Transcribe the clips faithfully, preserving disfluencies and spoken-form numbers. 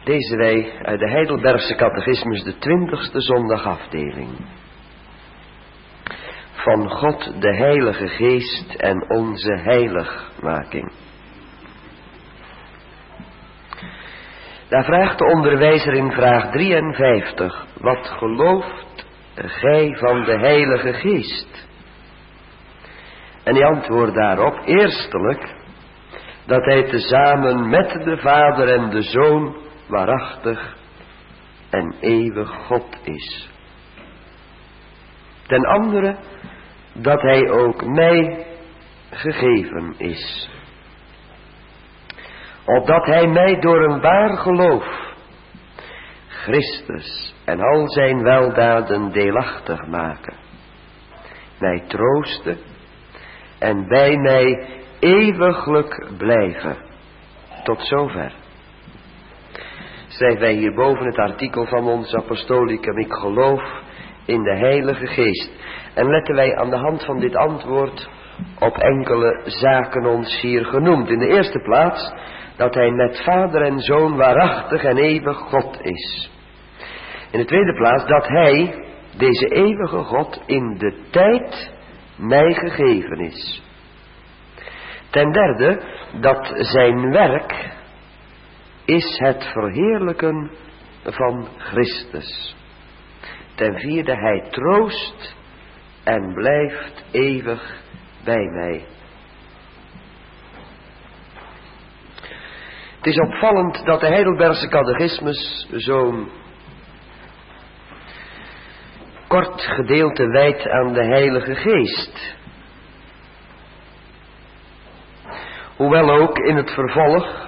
Deze wij uit de Heidelbergse Catechismus, de twintigste zondagafdeling. Van God de Heilige Geest en onze heiligmaking. Daar vraagt de onderwijzer in vraag drieënvijftig: wat gelooft gij van de Heilige Geest? En die antwoordt daarop eerstelijk dat hij tezamen met de Vader en de Zoon waarachtig en eeuwig God is. Ten andere dat hij ook mij gegeven is, opdat hij mij door een waar geloof Christus en al zijn weldaden deelachtig maken, mij troosten en bij mij eeuwiglijk blijven. Tot zover. Schrijven wij hierboven het artikel van ons apostolicum: ik geloof in de Heilige Geest. En letten wij aan de hand van dit antwoord op enkele zaken ons hier genoemd. In de eerste plaats dat hij met Vader en Zoon waarachtig en eeuwig God is. In de tweede plaats dat hij, deze eeuwige God, in de tijd mij gegeven is. Ten derde dat zijn werk is het verheerlijken van Christus. Ten vierde hij troost en blijft eeuwig bij mij. Het is opvallend dat de Heidelbergse Catechismus zo'n kort gedeelte wijdt aan de Heilige Geest. Hoewel ook in het vervolg,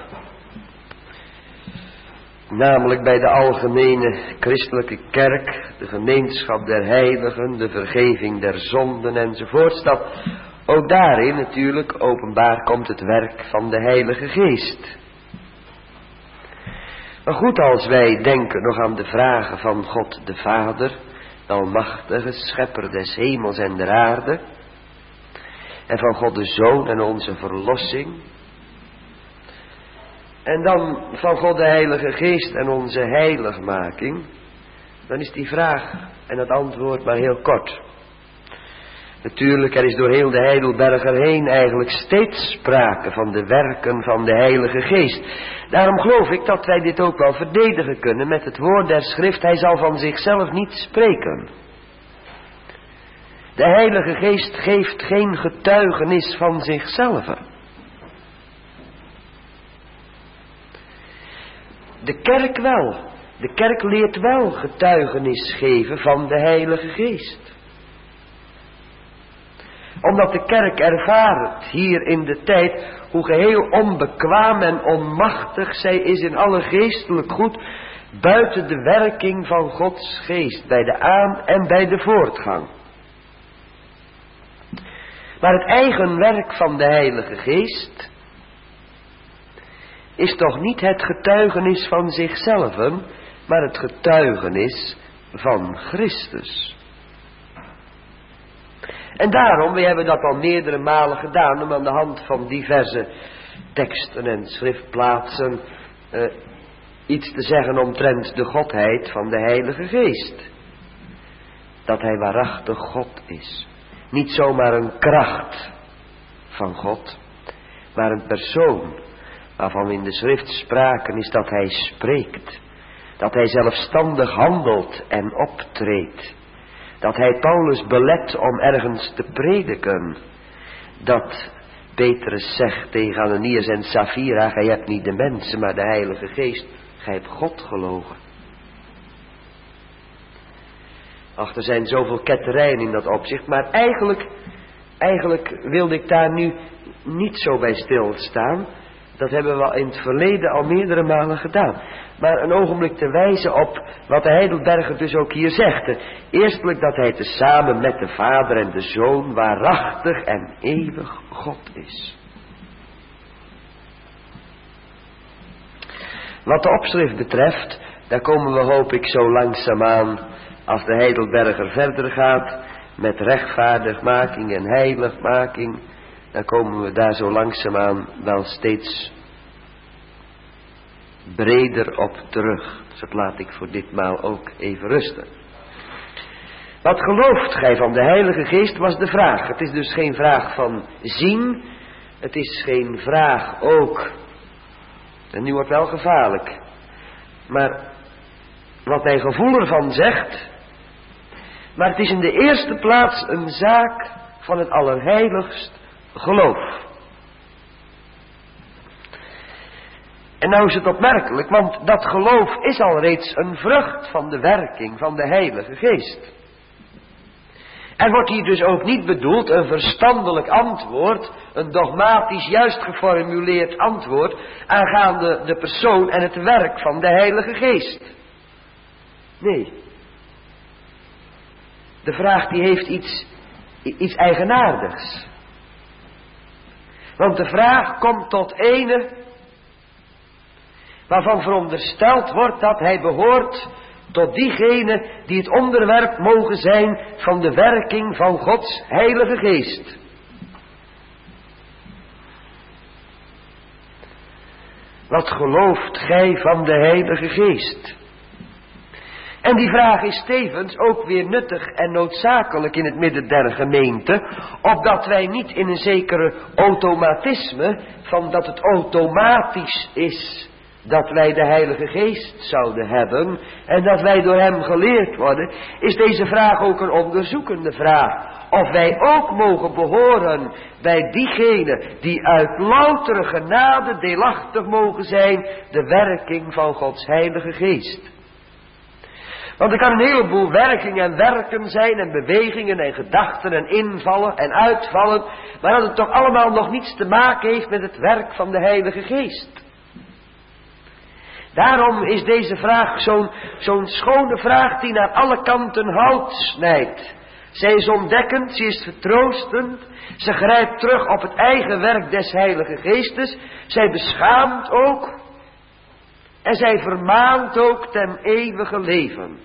namelijk bij de algemene christelijke kerk, de gemeenschap der heiligen, de vergeving der zonden enzovoorts, dat ook daarin natuurlijk openbaar komt het werk van de Heilige Geest. Maar goed, als wij denken nog aan de vragen van God de Vader, de almachtige schepper des hemels en der aarde, en van God de Zoon en onze verlossing, en dan van God de Heilige Geest en onze heiligmaking, dan is die vraag en het antwoord maar heel kort. Natuurlijk, er is door heel de Heidelberger heen eigenlijk steeds sprake van de werken van de Heilige Geest. Daarom geloof ik dat wij dit ook wel verdedigen kunnen met het woord der schrift: hij zal van zichzelf niet spreken. De Heilige Geest geeft geen getuigenis van zichzelf. De kerk wel. De kerk leert wel getuigenis geven van de Heilige Geest. Omdat de kerk ervaart hier in de tijd hoe geheel onbekwaam en onmachtig zij is in alle geestelijk goed, buiten de werking van Gods Geest, bij de aan- en bij de voortgang. Maar het eigen werk van de Heilige Geest is toch niet het getuigenis van zichzelf, maar het getuigenis van Christus. En daarom, we hebben dat al meerdere malen gedaan, om aan de hand van diverse teksten en schriftplaatsen uh, iets te zeggen omtrent de Godheid van de Heilige Geest. Dat hij waarachtig God is. Niet zomaar een kracht van God, maar een persoon waarvan in de schrift sprake is dat hij spreekt. Dat hij zelfstandig handelt en optreedt. Dat hij Paulus belet om ergens te prediken. Dat Petrus zegt tegen Ananias en Safira: gij hebt niet de mensen, maar de Heilige Geest. Gij hebt God gelogen. Ach, er zijn zoveel ketterijen in dat opzicht. Maar eigenlijk, eigenlijk wilde ik daar nu niet zo bij stilstaan. Dat hebben we in het verleden al meerdere malen gedaan. Maar een ogenblik te wijzen op wat de Heidelberger dus ook hier zegt. Eerstelijk dat hij tezamen met de Vader en de Zoon waarachtig en eeuwig God is. Wat de opschrift betreft, daar komen we hoop ik zo langzaamaan, als de Heidelberger verder gaat, met rechtvaardigmaking en heiligmaking, dan komen we daar zo langzaamaan wel steeds breder op terug. Dus dat laat ik voor ditmaal ook even rusten. Wat gelooft gij van de Heilige Geest was de vraag. Het is dus geen vraag van zien. Het is geen vraag ook. En nu wordt wel gevaarlijk. Maar wat mijn gevoel ervan zegt. Maar het is in de eerste plaats een zaak van het allerheiligst geloof. En nou is het opmerkelijk, want dat geloof is al reeds een vrucht van de werking van de Heilige Geest. Er wordt hier dus ook niet bedoeld een verstandelijk antwoord, een dogmatisch juist geformuleerd antwoord aangaande de persoon en het werk van de Heilige Geest. Nee. De vraag die heeft iets, iets eigenaardigs. Want de vraag komt tot ene waarvan verondersteld wordt dat hij behoort tot diegenen die het onderwerp mogen zijn van de werking van Gods Heilige Geest. Wat gelooft gij van de Heilige Geest? En die vraag is tevens ook weer nuttig en noodzakelijk in het midden der gemeente, opdat wij niet in een zekere automatisme, van dat het automatisch is dat wij de Heilige Geest zouden hebben en dat wij door hem geleerd worden, is deze vraag ook een onderzoekende vraag. Of wij ook mogen behoren bij diegenen die uit loutere genade deelachtig mogen zijn de werking van Gods Heilige Geest. Want er kan een heleboel werking en werken zijn en bewegingen en gedachten en invallen en uitvallen, maar dat het toch allemaal nog niets te maken heeft met het werk van de Heilige Geest. Daarom is deze vraag zo'n zo'n schone vraag die naar alle kanten hout snijdt. Zij is ontdekkend, ze is vertroostend, ze grijpt terug op het eigen werk des Heilige Geestes, zij beschaamt ook en zij vermaant ook ten eeuwige leven.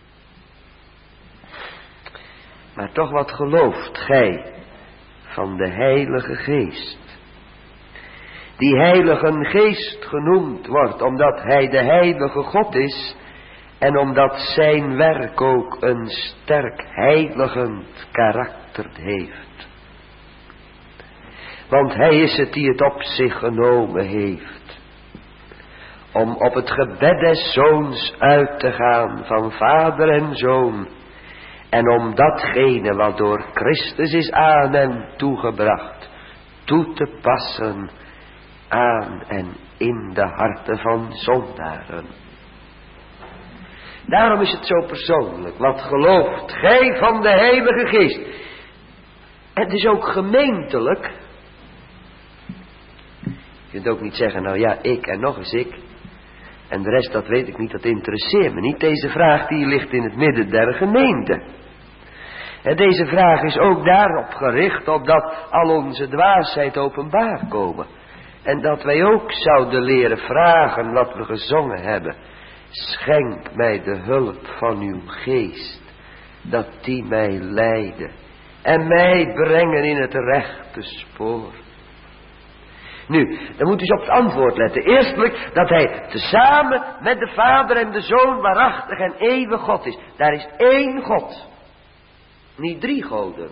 Maar toch, wat gelooft gij van de Heilige Geest? Die Heilige Geest genoemd wordt omdat hij de Heilige God is en omdat zijn werk ook een sterk heiligend karakter heeft. Want hij is het die het op zich genomen heeft om op het gebed des Zoons uit te gaan van Vader en Zoon en om datgene wat door Christus is aan hem toegebracht toe te passen aan en in de harten van zondaren. Daarom is het zo persoonlijk. Wat gelooft gij van de Heilige Geest? Het is ook gemeentelijk. Je kunt ook niet zeggen, nou ja, ik en nog eens ik. En de rest, dat weet ik niet, dat interesseert me niet. Deze vraag die ligt in het midden der gemeente. En deze vraag is ook daarop gericht, opdat al onze dwaasheid openbaar komen. En dat wij ook zouden leren vragen wat we gezongen hebben. Schenk mij de hulp van uw geest, dat die mij leiden en mij brengen in het rechte spoor. Nu, dan moet u eens op het antwoord letten. Eerstelijk dat hij tezamen met de Vader en de Zoon waarachtig en eeuwig God is. Daar is één God, niet drie goden.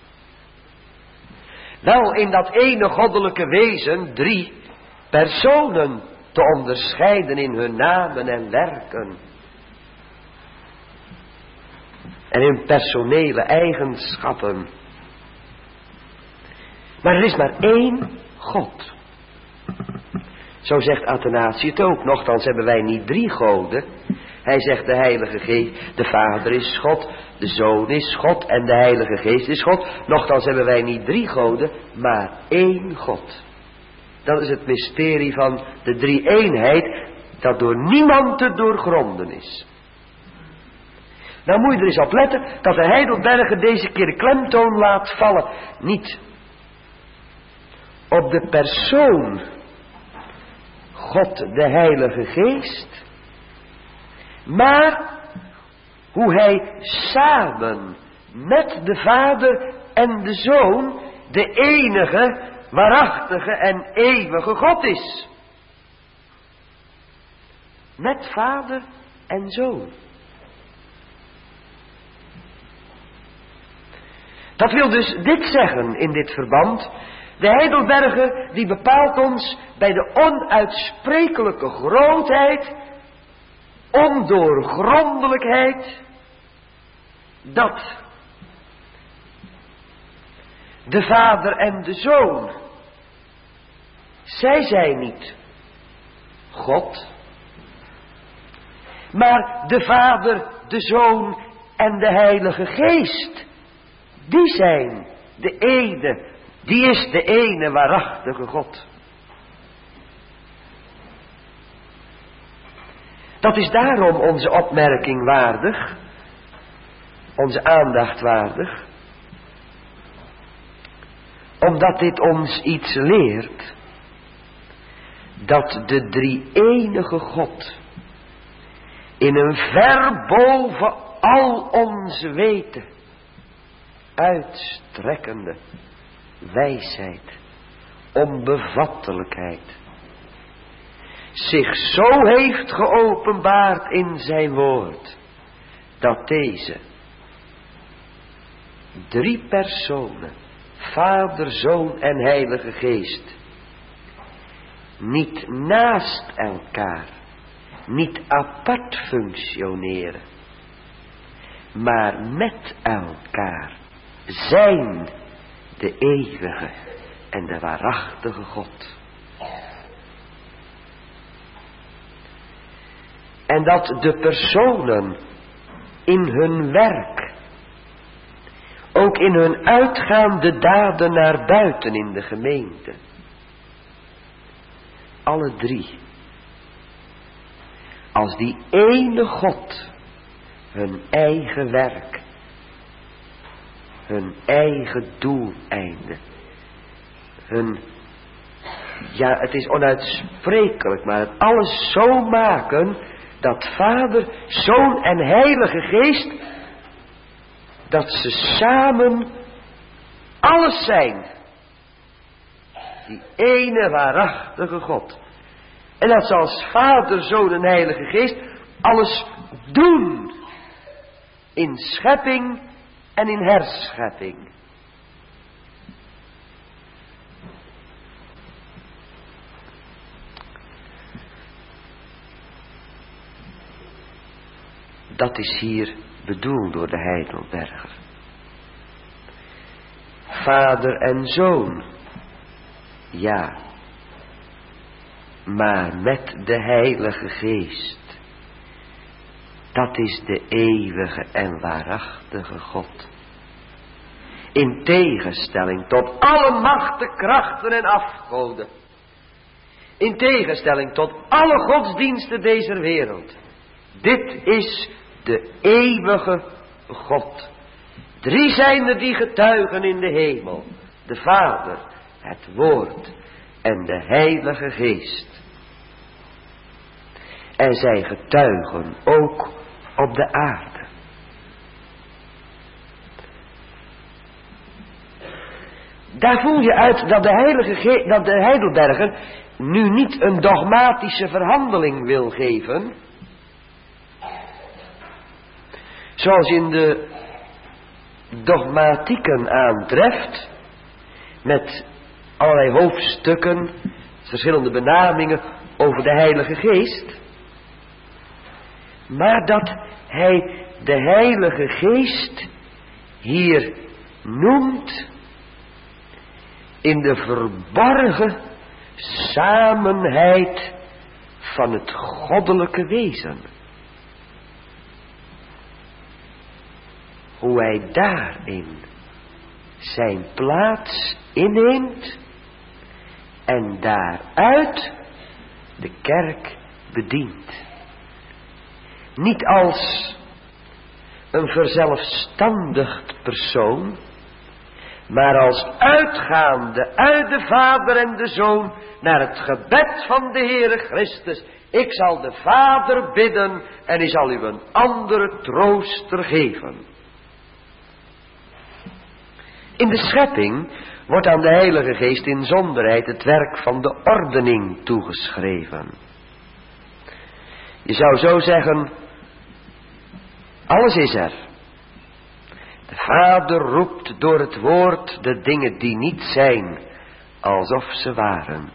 Wel in dat ene goddelijke wezen drie personen te onderscheiden in hun namen en werken. En in personele eigenschappen. Maar er is maar één God. Zo zegt Athanasius het ook. Nochtans hebben wij niet drie goden. Hij zegt de Heilige Geest, de Vader is God, de Zoon is God en de Heilige Geest is God. Nochtans hebben wij niet drie goden, maar één God. Dat is het mysterie van de drie-eenheid, dat door niemand te doorgronden is. Nou moet je er eens op letten dat de Heidelberger deze keer de klemtoon laat vallen. Niet op de persoon God de Heilige Geest, maar hoe hij samen met de Vader en de Zoon de enige, waarachtige en eeuwige God is. met Vader en Zoon. Dat wil dus dit zeggen in dit verband. De Heidelberger die bepaalt ons bij de onuitsprekelijke grootheid, ondoorgrondelijkheid, dat de Vader en de Zoon, zij zijn niet God, maar de Vader, de Zoon en de Heilige Geest, die zijn de ene, die is de ene waarachtige God. Dat is daarom onze opmerking waardig, onze aandacht waardig, omdat dit ons iets leert, dat de drie-enige God in een ver boven al onze weten uitstrekkende wijsheid, onbevattelijkheid, zich zo heeft geopenbaard in zijn woord, dat deze drie personen, Vader, Zoon en Heilige Geest, niet naast elkaar, niet apart functioneren, maar met elkaar zijn de eeuwige en de waarachtige God. En dat de personen in hun werk, ook in hun uitgaande daden naar buiten in de gemeente, alle drie, als die ene God hun eigen werk, hun eigen doeleinde, hun, ja, het is onuitsprekelijk, maar het alles zo maken dat Vader, Zoon en Heilige Geest, dat ze samen alles zijn. Die ene waarachtige God. En dat ze als Vader, Zoon en Heilige Geest alles doen. In schepping en in herschepping. Dat is hier bedoeld door de Heidelberger. Vader en Zoon, ja, maar met de Heilige Geest. Dat is de eeuwige en waarachtige God. In tegenstelling tot alle machten, krachten en afgoden. In tegenstelling tot alle godsdiensten deze wereld. Dit is de eeuwige God. Drie zijn er die getuigen in de hemel. De Vader, het Woord en de Heilige Geest. En zij getuigen ook op de aarde. Daar voel je uit dat de, Heilige Ge- dat de Heidelberger nu niet een dogmatische verhandeling wil geven, zoals in de dogmatieken aantreft, met allerlei hoofdstukken, verschillende benamingen over de Heilige Geest, maar dat hij de Heilige Geest hier noemt in de verborgen samenheid van het goddelijke wezen. Hoe hij daarin zijn plaats inneemt en daaruit de kerk bedient. Niet als een verzelfstandigd persoon, maar als uitgaande uit de Vader en de Zoon naar het gebed van de Heere Christus. Ik zal de Vader bidden en hij zal u een andere trooster geven. In de schepping wordt aan de Heilige Geest in zonderheid het werk van de ordening toegeschreven. Je zou zo zeggen, alles is er. De Vader roept door het woord de dingen die niet zijn, alsof ze waren.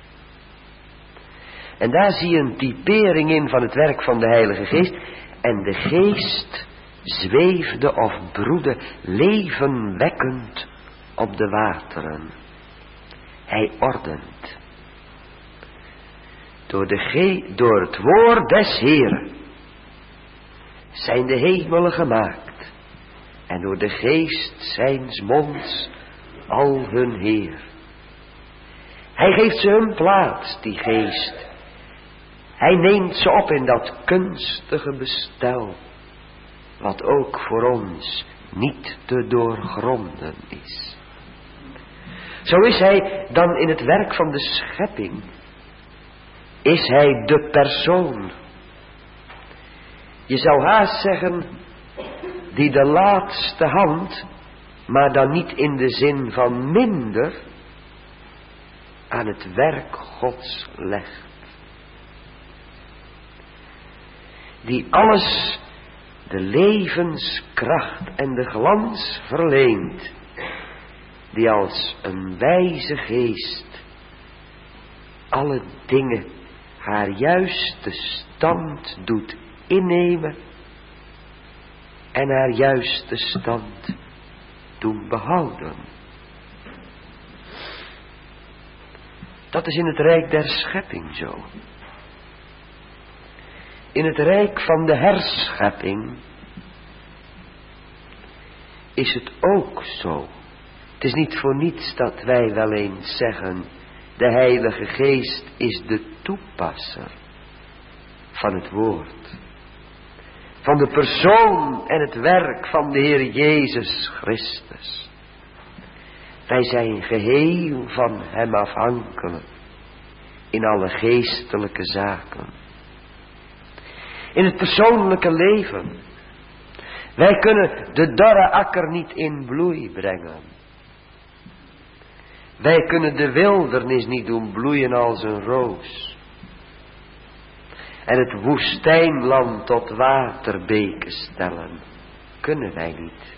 En daar zie je een typering in van het werk van de Heilige Geest. En de Geest zweefde of broedde levenwekkend op de wateren. Hij ordent. Door, de ge- door het woord des Heeren zijn de hemelen gemaakt. En door de Geest zijns monds al hun Heer. Hij geeft ze hun plaats, die Geest. Hij neemt ze op in dat kunstige bestel, wat ook voor ons niet te doorgronden is. Zo is hij dan in het werk van de schepping, is hij de persoon. Je zou haast zeggen, die de laatste hand, maar dan niet in de zin van minder, aan het werk Gods legt. Die alles de levenskracht en de glans verleent, die als een wijze geest alle dingen haar juiste stand doet innemen en haar juiste stand doen behouden. Dat is in het rijk der schepping zo. In het rijk van de herschepping is het ook zo. Het is niet voor niets dat wij wel eens zeggen, de Heilige Geest is de toepasser van het woord. Van de persoon en het werk van de Heer Jezus Christus. Wij zijn geheel van Hem afhankelijk in alle geestelijke zaken. In het persoonlijke leven. Wij kunnen de dorre akker niet in bloei brengen. Wij kunnen de wildernis niet doen bloeien als een roos. En het woestijnland tot waterbeken stellen. Kunnen wij niet.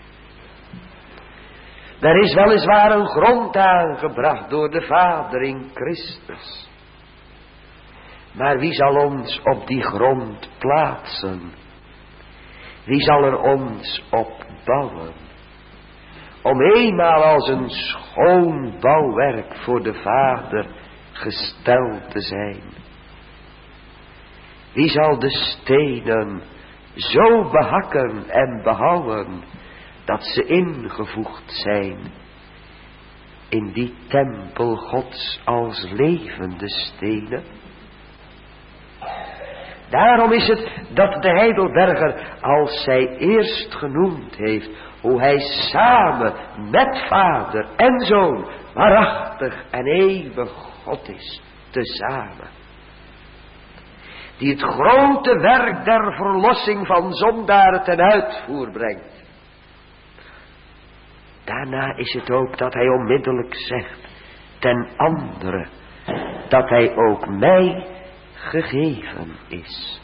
Er is weliswaar een grond aangebracht door de Vader in Christus. Maar wie zal ons op die grond plaatsen? Wie zal er ons op bouwen? Om eenmaal als een schoon bouwwerk voor de Vader gesteld te zijn. Wie zal de stenen zo behakken en behouden dat ze ingevoegd zijn in die tempel Gods als levende stenen? Daarom is het dat de Heidelberger, als zij eerst genoemd heeft, hoe hij samen met Vader en Zoon waarachtig en eeuwig God is, tezamen. Die het grote werk der verlossing van zondaren ten uitvoer brengt. Daarna is het ook dat hij onmiddellijk zegt, ten andere, dat hij ook mij gegeven is.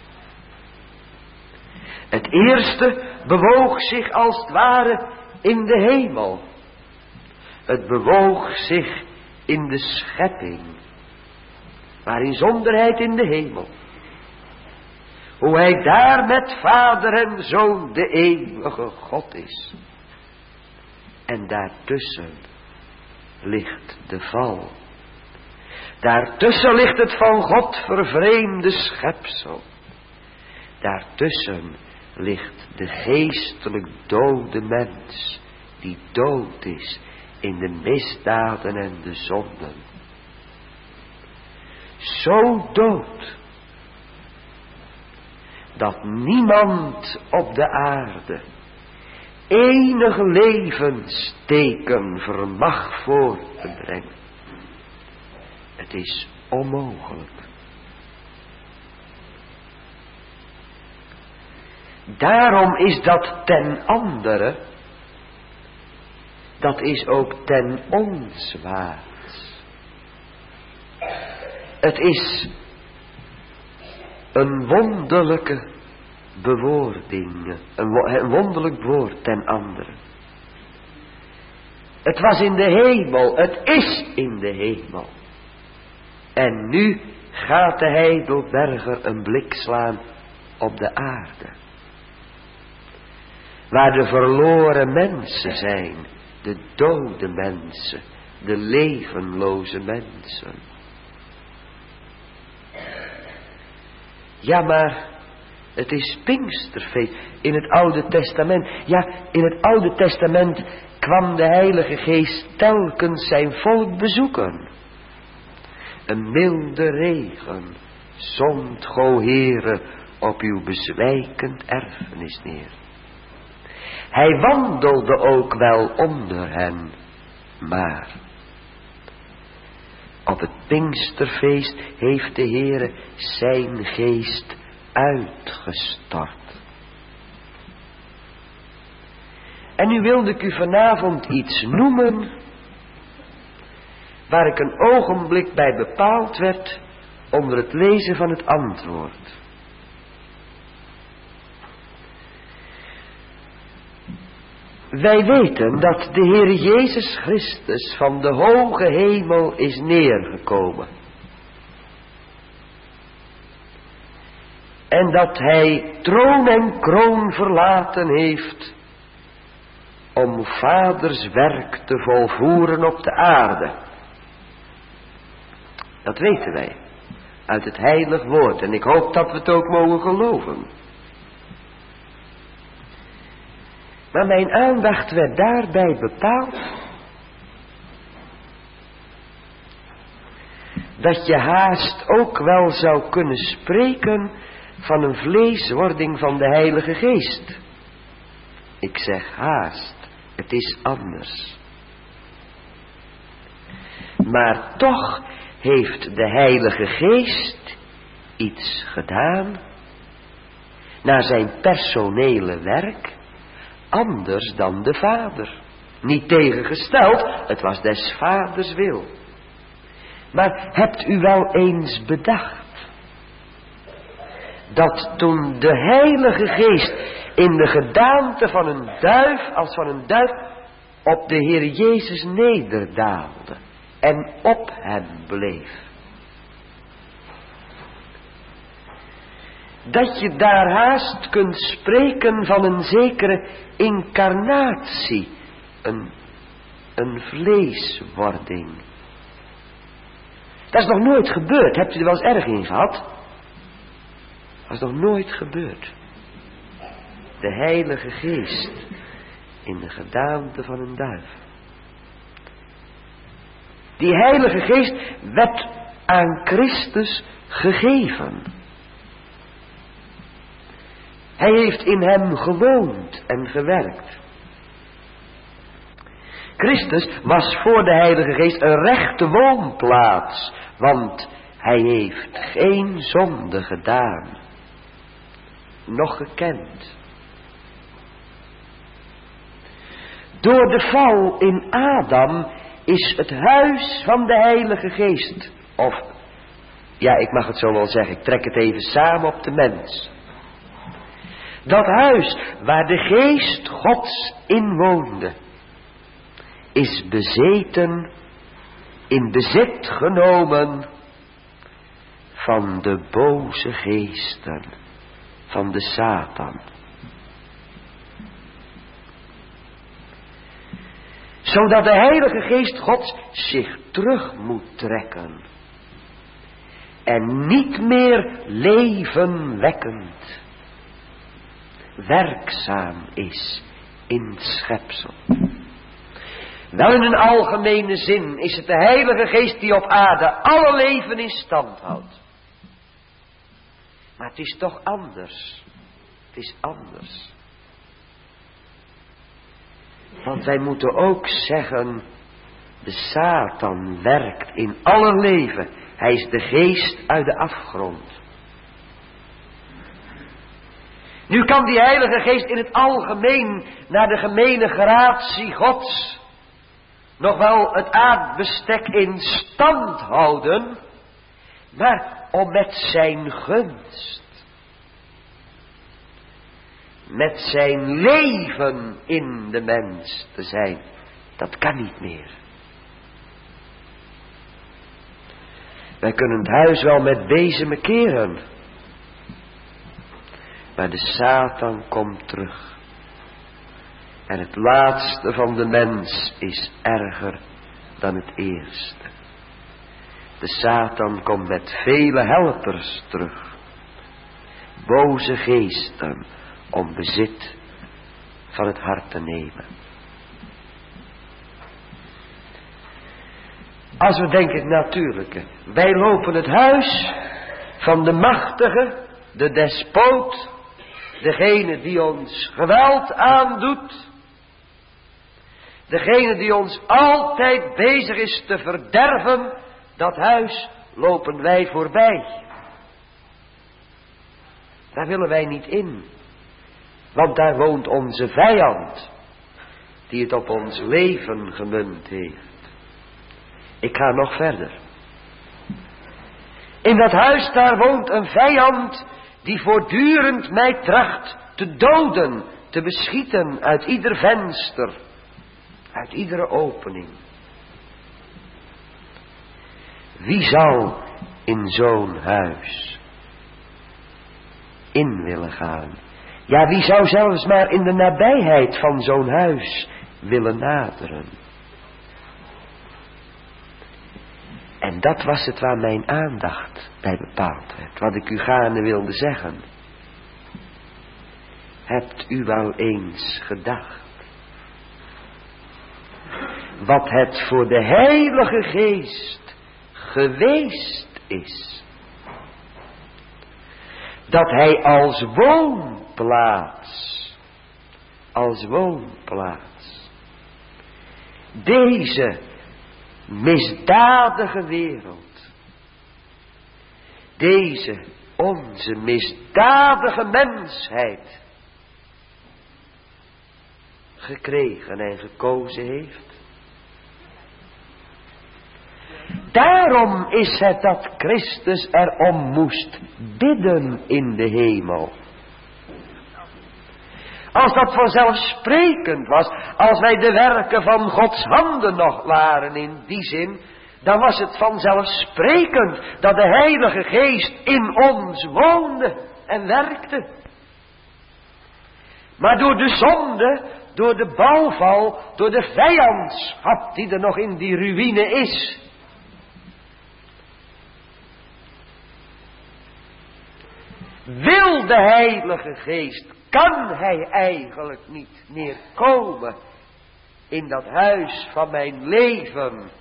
Het eerste bewoog zich als het ware in de hemel. Het bewoog zich in de schepping. Maar in zonderheid in de hemel. Hoe hij daar met Vader en Zoon de eeuwige God is. En daartussen ligt de val. Daartussen ligt het van God vervreemde schepsel. Daartussen ligt de geestelijk dode mens, die dood is in de misdaden en de zonden. Zo dood, dat niemand op de aarde enig levensteken vermag voor te brengen. Het is onmogelijk. Daarom is dat ten andere, dat is ook ten onzwaarts. Het is een wonderlijke bewoording, een, wo- een wonderlijk woord ten andere. Het was in de hemel, het is in de hemel. En nu gaat de heidelberger een blik slaan op de aarde. Waar de verloren mensen zijn, de dode mensen, de levenloze mensen. Ja, maar het is Pinksterfeest in het Oude Testament. Ja, in het Oude Testament kwam de Heilige Geest telkens zijn volk bezoeken. Een milde regen zond, go Heere, op uw bezwijkend erfenis neer. Hij wandelde ook wel onder hen, maar op het Pinksterfeest heeft de Heere zijn geest uitgestort. En nu wilde ik u vanavond iets noemen waar ik een ogenblik bij bepaald werd onder het lezen van het antwoord. Wij weten dat de Heer Jezus Christus van de hoge hemel is neergekomen. En dat hij troon en kroon verlaten heeft om vaders werk te volvoeren op de aarde. Dat weten wij uit het heilig woord en ik hoop dat we het ook mogen geloven. Maar mijn aandacht werd daarbij bepaald dat je haast ook wel zou kunnen spreken van een vleeswording van de Heilige Geest. Ik zeg haast, het is anders. Maar toch heeft de Heilige Geest iets gedaan naar zijn personele werk, anders dan de Vader. Niet tegengesteld, het was des Vaders wil. Maar hebt u wel eens bedacht dat toen de Heilige Geest in de gedaante van een duif, als van een duif, op de Heer Jezus nederdaalde en op hem bleef, dat je daar haast kunt spreken van een zekere incarnatie, een, een vleeswording. Dat is nog nooit gebeurd. Hebt u er wel eens erg in gehad? Dat is nog nooit gebeurd. De Heilige Geest in de gedaante van een duif. Die Heilige Geest werd aan Christus gegeven. Hij heeft in hem gewoond en gewerkt. Christus was voor de Heilige Geest een rechte woonplaats, want hij heeft geen zonde gedaan, noch gekend. Door de val in Adam is het huis van de Heilige Geest, of, ja, ik mag het zo wel zeggen, ik trek het even samen op de mens. Dat huis waar de Geest Gods in woonde, is bezeten, in bezit genomen van de boze geesten, van de Satan. Zodat de Heilige Geest Gods zich terug moet trekken en niet meer levenwekkend werkzaam is in het schepsel. Wel, in een algemene zin is het de Heilige Geest die op aarde alle leven in stand houdt. Maar het is toch anders. Het is anders. Want wij moeten ook zeggen, de Satan werkt in aller leven. Hij is de geest uit de afgrond. Nu kan die Heilige Geest in het algemeen naar de gemene gratie Gods nog wel het aardbestek in stand houden, maar om met zijn gunst met zijn leven in de mens te zijn. Dat kan niet meer. Wij kunnen het huis wel met bezemen keren. Maar de Satan komt terug. En het laatste van de mens is erger dan het eerste. De Satan komt met vele helpers terug. Boze geesten om bezit van het hart te nemen. Als we denken het natuurlijke. Wij lopen het huis van de machtige, de despoot, degene die ons geweld aandoet. Degene die ons altijd bezig is te verderven, dat huis lopen wij voorbij. Daar willen wij niet in. Want daar woont onze vijand, die het op ons leven gemunt heeft. Ik ga nog verder. In dat huis daar woont een vijand die voortdurend mij tracht te doden, te beschieten uit ieder venster, uit iedere opening. Wie zal in zo'n huis in willen gaan? Ja, wie zou zelfs maar in de nabijheid van zo'n huis willen naderen? En dat was het waar mijn aandacht bij bepaald werd. Wat ik u gaarne wilde zeggen. Hebt u wel eens gedacht wat het voor de Heilige Geest geweest is? Dat hij als woonplaats, als woonplaats, deze misdadige wereld, deze onze misdadige mensheid, gekregen en gekozen heeft. Daarom is het dat Christus erom moest bidden in de hemel. Als dat vanzelfsprekend was, als wij de werken van Gods handen nog waren in die zin, dan was het vanzelfsprekend dat de Heilige Geest in ons woonde en werkte. Maar door de zonde, door de bouwval, door de vijandschap die er nog in die ruïne is, wil de Heilige Geest, kan hij eigenlijk niet meer komen in dat huis van mijn leven,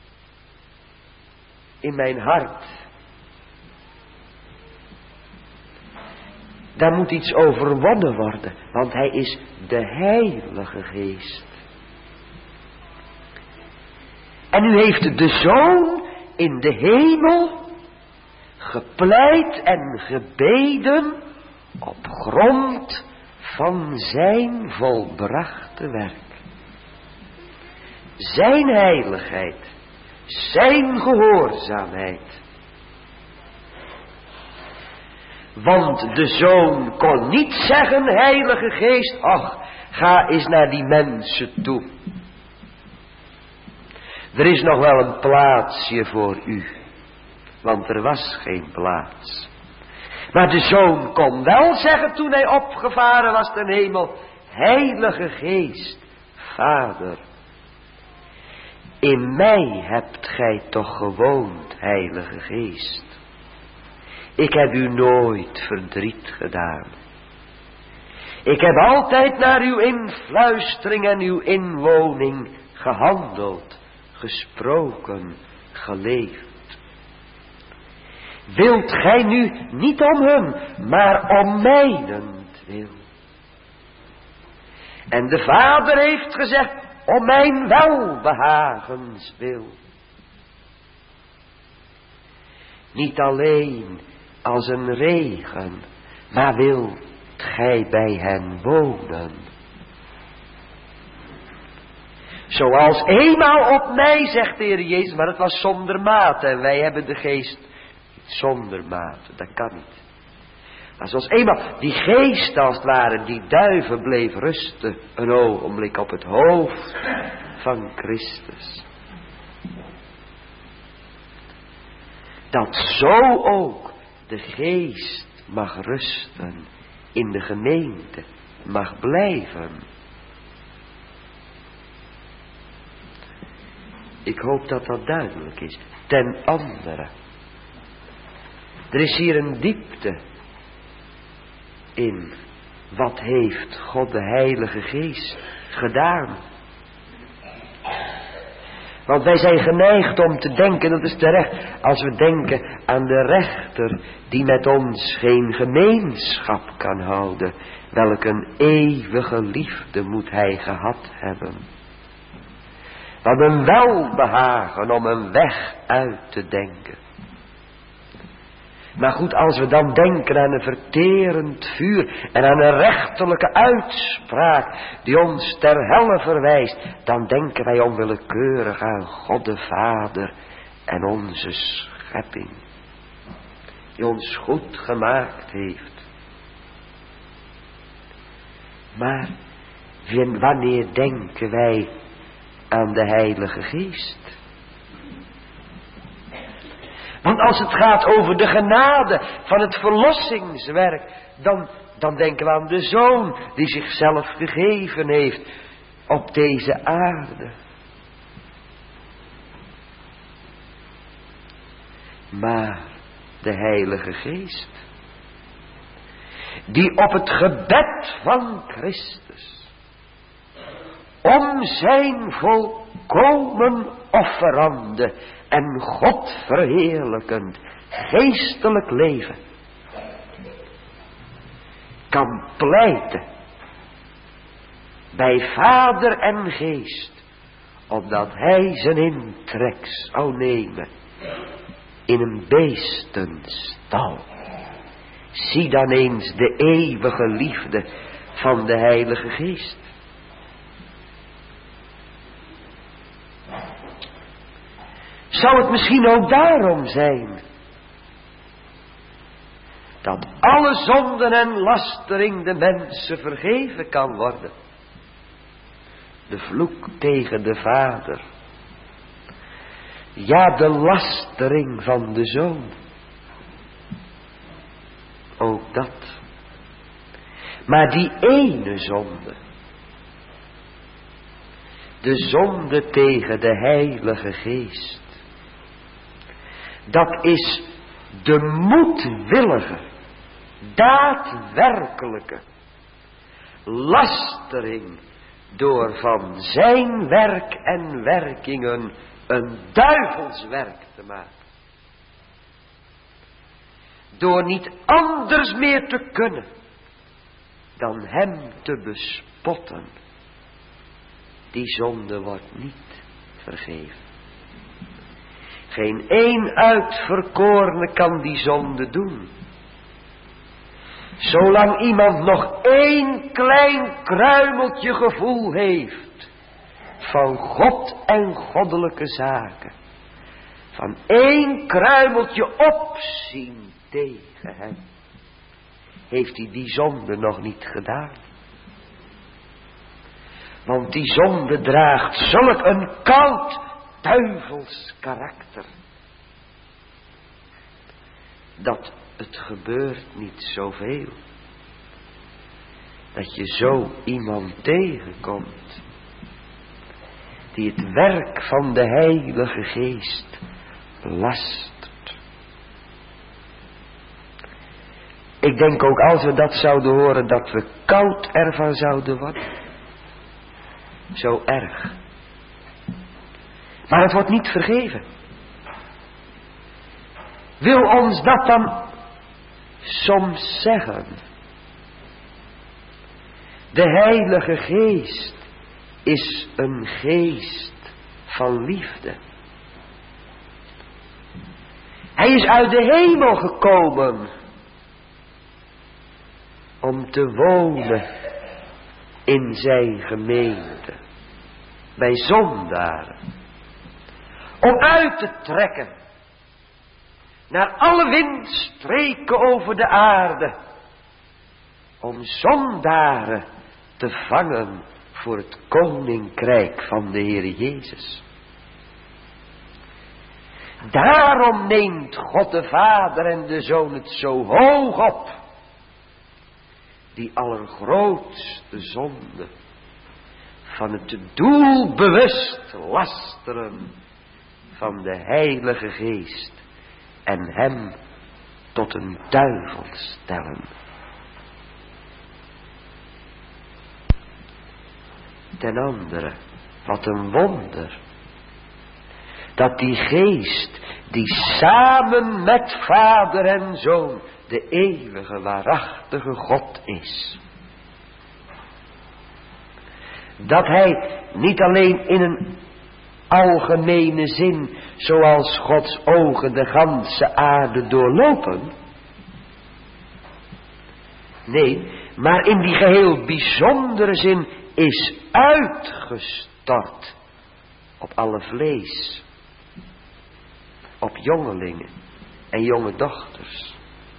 in mijn hart. Daar moet iets overwonnen worden, want hij is de Heilige Geest. En u heeft de Zoon in de hemel gepleit en gebeden op grond van zijn volbrachte werk. Zijn heiligheid, zijn gehoorzaamheid. Want de Zoon kon niet zeggen, Heilige Geest, ach, ga eens naar die mensen toe. Er is nog wel een plaatsje voor u. Want er was geen plaats. Maar de Zoon kon wel zeggen toen hij opgevaren was ten hemel, Heilige Geest, Vader, in mij hebt gij toch gewoond, Heilige Geest. Ik heb u nooit verdriet gedaan. Ik heb altijd naar uw influistering en uw inwoning gehandeld, gesproken, geleefd. Wilt gij nu niet om hun, maar om mijnentwil? En de Vader heeft gezegd, om mijn welbehagenswil. Niet alleen als een regen, maar wilt gij bij hen wonen. Zoals eenmaal op mij, zegt de Heer Jezus, maar het was zonder mate en wij hebben de Geest zonder mate, dat kan niet. Als ons eenmaal die geest als het ware, die duiven bleef rusten, een ogenblik op het hoofd van Christus. Dat zo ook de geest mag rusten in de gemeente, mag blijven. Ik hoop dat dat duidelijk is. Ten andere, er is hier een diepte in. Wat heeft God de Heilige Geest gedaan? Want wij zijn geneigd om te denken, dat is terecht, als we denken aan de rechter die met ons geen gemeenschap kan houden. Welk een eeuwige liefde moet hij gehad hebben. Wat een welbehagen om een weg uit te denken. Maar goed, als we dan denken aan een verterend vuur en aan een rechterlijke uitspraak die ons ter helle verwijst, dan denken wij onwillekeurig aan God de Vader en onze schepping, die ons goed gemaakt heeft. Maar wanneer denken wij aan de Heilige Geest? Want als het gaat over de genade van het verlossingswerk, dan, dan denken we aan de Zoon die zichzelf gegeven heeft op deze aarde. Maar de Heilige Geest, die op het gebed van Christus, om zijn volkomen offerande en God verheerlijkend geestelijk leven, kan pleiten bij Vader en Geest, opdat hij zijn intrek zou nemen in een beestenstal. Zie dan eens de eeuwige liefde van de Heilige Geest. Zou het misschien ook daarom zijn dat alle zonden en lastering de mensen vergeven kan worden? De vloek tegen de Vader. Ja, de lastering van de Zoon. Ook dat. Maar die ene zonde, de zonde tegen de Heilige Geest, dat is de moedwillige, daadwerkelijke lastering door van zijn werk en werkingen een duivelswerk te maken. Door niet anders meer te kunnen dan hem te bespotten. Die zonde wordt niet vergeven. Geen één uitverkorene kan die zonde doen. Zolang iemand nog één klein kruimeltje gevoel heeft van God en goddelijke zaken, van één kruimeltje opzien tegen hem, heeft hij die zonde nog niet gedaan. Want die zonde draagt zulk een koud duivels karakter, dat het gebeurt niet zoveel dat je zo iemand tegenkomt die het werk van de Heilige Geest lastert. Ik denk ook als we dat zouden horen, dat we koud ervan zouden worden. Zo erg. Maar het wordt niet vergeven. Wil ons dat dan soms zeggen? De Heilige Geest is een geest van liefde. Hij is uit de hemel gekomen om te wonen in zijn gemeente, bij zondaren, om uit te trekken naar alle windstreken over de aarde om zondaren te vangen voor het koninkrijk van de Heer Jezus. Daarom neemt God de Vader en de Zoon het zo hoog op, die allergrootste zonde van het doelbewust lasteren van de Heilige Geest en hem tot een duivel stellen. Ten andere, wat een wonder, dat die Geest, die samen met Vader en Zoon de eeuwige waarachtige God is, dat hij niet alleen in een algemene zin, zoals Gods ogen de ganse aarde doorlopen, nee, maar in die geheel bijzondere zin is uitgestort op alle vlees, op jongelingen en jonge dochters,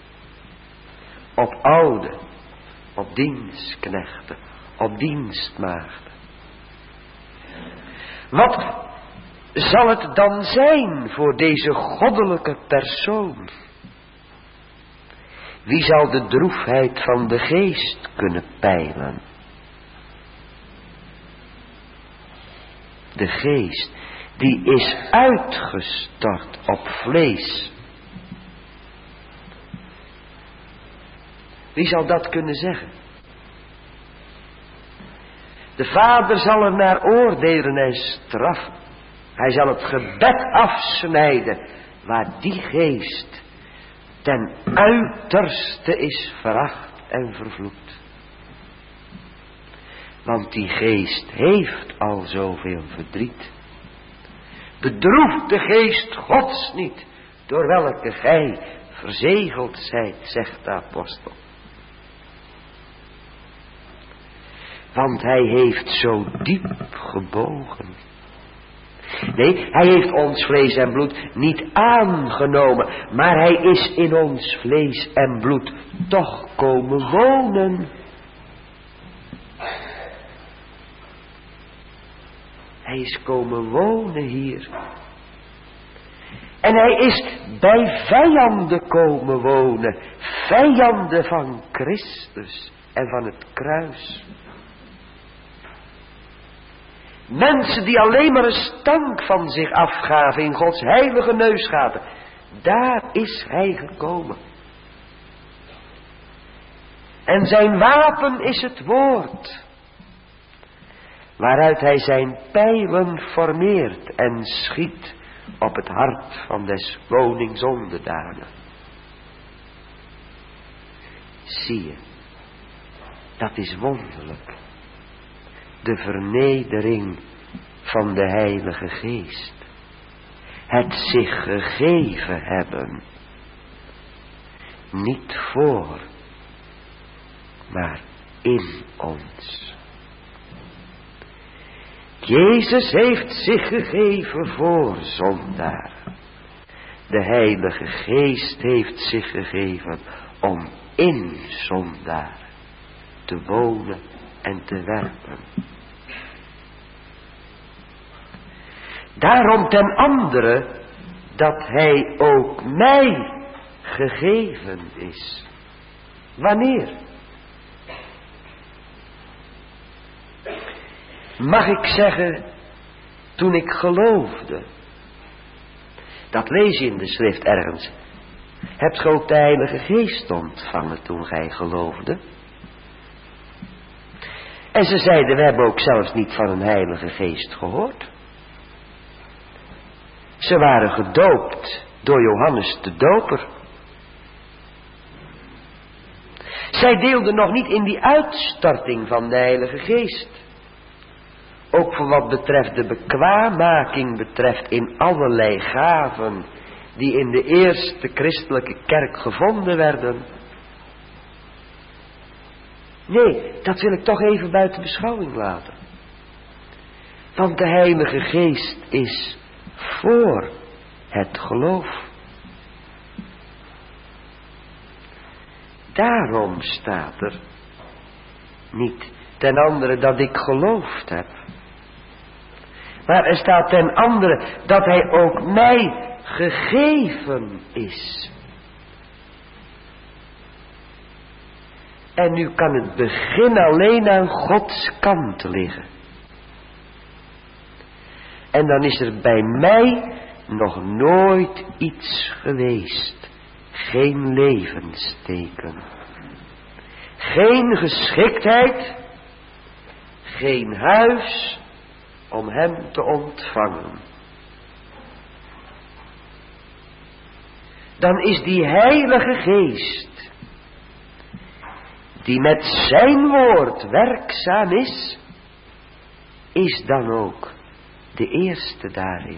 op oude, op dienstknechten, op dienstmaagden. Wat zal het dan zijn voor deze goddelijke persoon? Wie zal de droefheid van de Geest kunnen peilen? De Geest, die is uitgestort op vlees. Wie zal dat kunnen zeggen? De Vader zal er naar oordelen en straffen. Hij zal het gebed afsnijden waar die Geest ten uiterste is veracht en vervloekt. Want die Geest heeft al zoveel verdriet. Bedroef de Geest Gods niet, door welke gij verzegeld zijt, zegt de apostel. Want hij heeft zo diep gebogen. Nee, hij heeft ons vlees en bloed niet aangenomen, maar hij is in ons vlees en bloed toch komen wonen. Hij is komen wonen hier. En hij is bij vijanden komen wonen. Vijanden van Christus en van het kruis. Mensen die alleen maar een stank van zich afgaven in Gods heilige neusgaten. Daar is hij gekomen. En zijn wapen is het woord, waaruit hij zijn pijlen formeert en schiet op het hart van des konings onderdanen. Zie je, dat is wonderlijk. De vernedering van de Heilige Geest. Het zich gegeven hebben. Niet voor, maar in ons. Jezus heeft zich gegeven voor zondaren. De Heilige Geest heeft zich gegeven om in zondaren te wonen en te werken. Daarom ten andere dat hij ook mij gegeven is. Wanneer? Mag ik zeggen, toen ik geloofde. Dat lees je in de schrift ergens. Hebt ge ook de Heilige Geest ontvangen toen gij geloofde? En ze zeiden, we hebben ook zelfs niet van een Heilige Geest gehoord. Ze waren gedoopt door Johannes de Doper. Zij deelden nog niet in die uitstorting van de Heilige Geest. Ook voor wat betreft de bekwaammaking betreft in allerlei gaven die in de eerste christelijke kerk gevonden werden. Nee, dat wil ik toch even buiten beschouwing laten. Want de Heilige Geest is voor het geloof. Daarom staat er Niet ten andere dat ik geloofd heb. Maar er staat ten andere dat hij ook mij gegeven is. En nu kan het begin alleen aan Gods kant liggen. En dan is er bij mij nog nooit iets geweest. Geen levensteken. Geen geschiktheid. Geen huis om hem te ontvangen. Dan is die Heilige Geest, die met zijn woord werkzaam is, is dan ook de eerste daarin.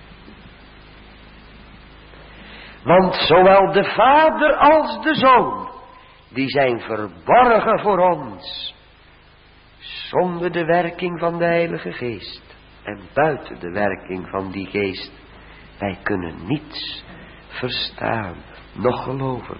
Want zowel de Vader als de Zoon, die zijn verborgen voor ons, zonder de werking van de Heilige Geest en buiten de werking van die Geest. Wij kunnen niets verstaan, noch geloven.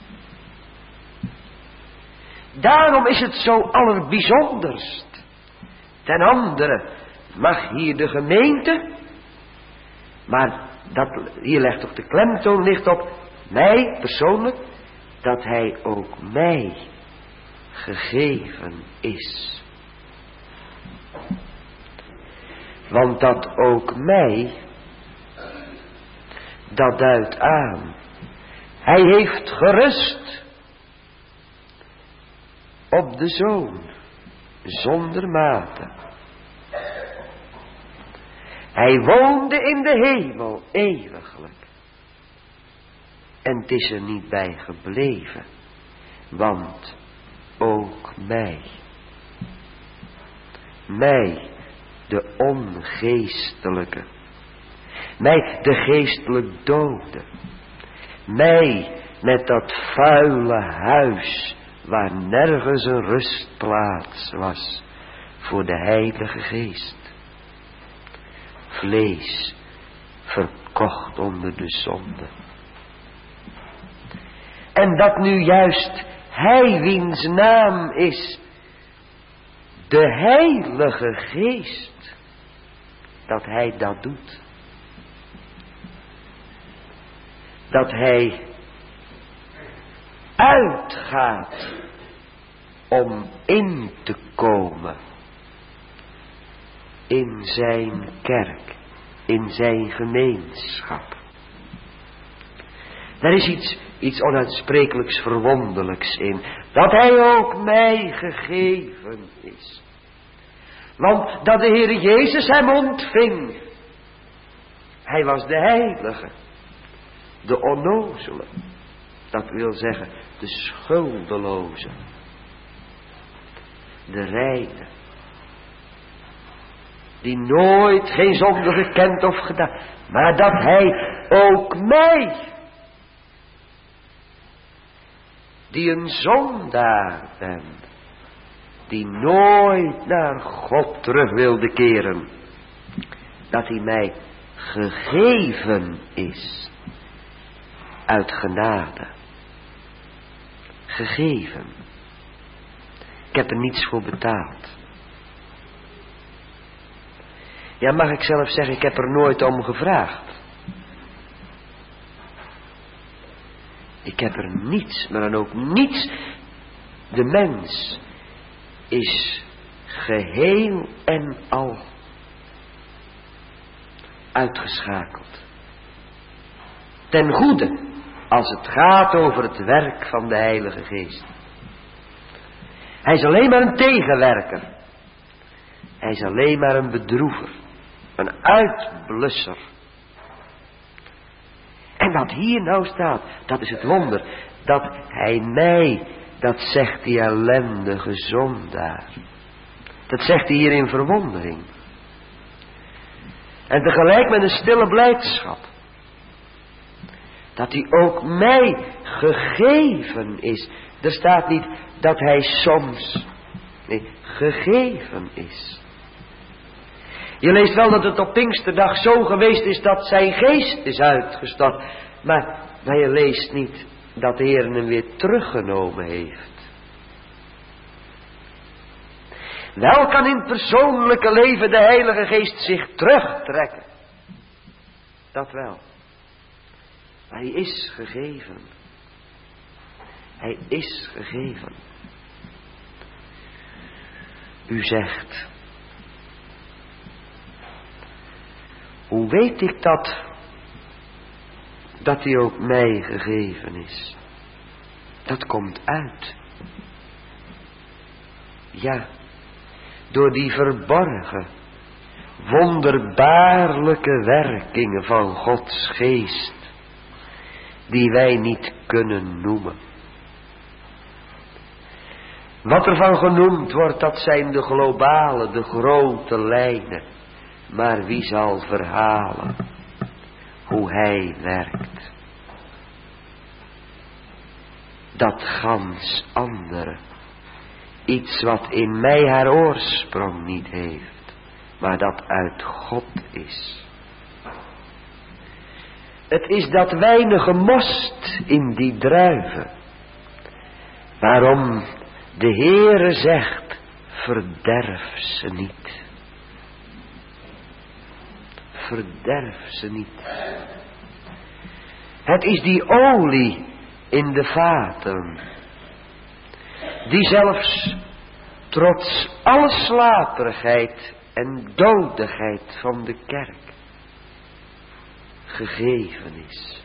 Daarom is het zo allerbijzonderst. Ten andere mag hier de gemeente, maar dat, hier legt toch de klemtoon ligt op mij persoonlijk, dat hij ook mij gegeven is. Want dat ook mij, dat duidt aan. Hij heeft gerust op de Zoon, zonder mate. Hij woonde in de hemel, eeuwiglijk. En het is er niet bij gebleven, want ook mij, mij, de ongeestelijke, mij, de geestelijk dode, mij met dat vuile huis waar nergens een rustplaats was voor de Heilige Geest. Vlees verkocht onder de zonde. En dat nu juist hij wiens naam is de Heilige Geest, dat hij dat doet. Dat hij uitgaat om in te komen in zijn kerk, in zijn gemeenschap. Er is iets, iets onuitsprekelijks verwonderlijks in, dat hij ook mij gegeven is. Want dat de Heer Jezus hem ontving, hij was de heilige, de onnozele, dat wil zeggen de schuldeloze, de reine, die nooit geen zonde gekend of gedaan, maar dat hij ook mij, die een zondaar ben, die nooit naar God terug wilde keren, dat hij mij gegeven is uit genade. Gegeven. Ik heb er niets voor betaald. Ja, mag ik zelf zeggen, ik heb er nooit om gevraagd. Ik heb er niets, maar dan ook niets. De mens is geheel en al uitgeschakeld. Ten goede, als het gaat over het werk van de Heilige Geest. Hij is alleen maar een tegenwerker. Hij is alleen maar een bedroever. Een uitblusser. En wat hier nou staat, dat is het wonder. Dat hij mij, dat zegt die ellendige zondaar. Dat zegt hij hier in verwondering. En tegelijk met een stille blijdschap. Dat hij ook mij gegeven is. Er staat niet dat hij soms, nee, gegeven is. Je leest wel dat het op Pinksterdag zo geweest is dat zijn geest is uitgestort. Maar, maar je leest niet dat de Heer hem weer teruggenomen heeft. Wel kan in het persoonlijke leven de Heilige Geest zich terugtrekken. Dat wel. Maar hij is gegeven. Hij is gegeven. U zegt, hoe weet ik dat, dat hij ook mij gegeven is? Dat komt uit. Ja, door die verborgen, wonderbaarlijke werkingen van Gods geest, die wij niet kunnen noemen. Wat ervan genoemd wordt, dat zijn de globale, de grote lijnen. Maar wie zal verhalen hoe hij werkt? Dat gans andere. Iets wat in mij haar oorsprong niet heeft, maar dat uit God is. Het is dat weinige most in die druiven, waarom de Heere zegt, verderf ze niet. Verderf ze niet. Het is die olie in de vaten, die zelfs trots alle slaperigheid en dodigheid van de kerk gegeven is.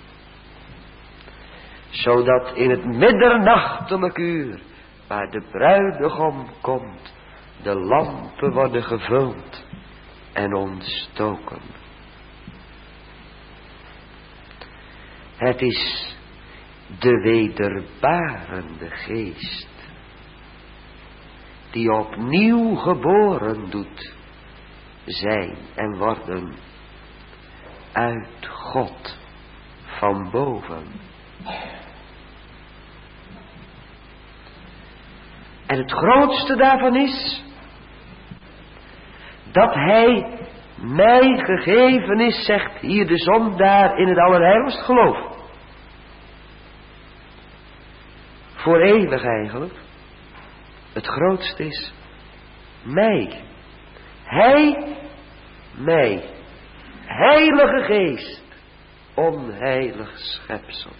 Zodat in het middernachtelijk uur, waar de bruidegom komt, de lampen worden gevuld en ontstoken. Het is de wederbarende geest, die opnieuw geboren doet zijn en worden uit God van boven. En het grootste daarvan is dat hij mij gegeven is, zegt hier de zondaar in het allerheiligst geloof. Voor eeuwig eigenlijk. Het grootste is mij. Hij, mij. Heilige Geest, onheilig schepsel.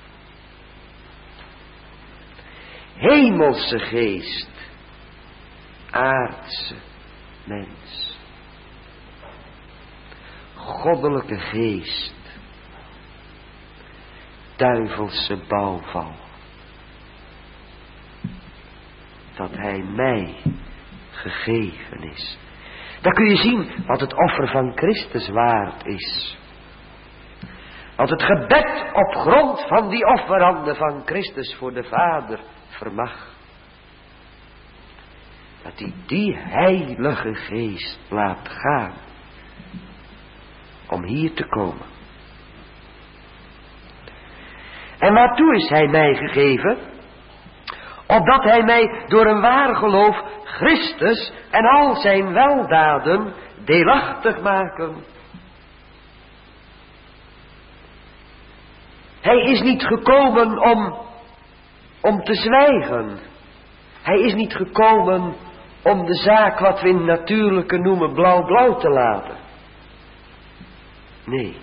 Hemelse Geest, aardse mens. Goddelijke Geest, duivelse bouwval. Dat hij mij gegeven is. Daar kun je zien wat het offer van Christus waard is. Wat het gebed op grond van die offeranden van Christus voor de Vader vermag. Dat hij die Heilige Geest laat gaan. Om hier te komen. En waartoe is hij mij gegeven? Opdat hij mij door een waar geloof Christus en al zijn weldaden deelachtig maken. Hij is niet gekomen om, om te zwijgen. Hij is niet gekomen om de zaak wat we in het natuurlijke noemen blauw-blauw te laten. Nee.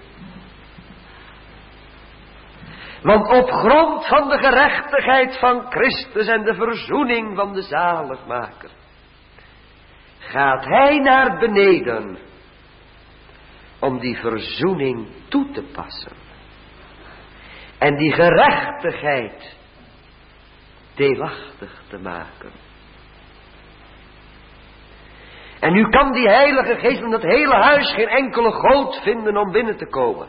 Want op grond van de gerechtigheid van Christus en de verzoening van de zaligmaker, gaat hij naar beneden om die verzoening toe te passen. En die gerechtigheid deelachtig te maken. En nu kan die Heilige Geest in dat hele huis geen enkele goot vinden om binnen te komen.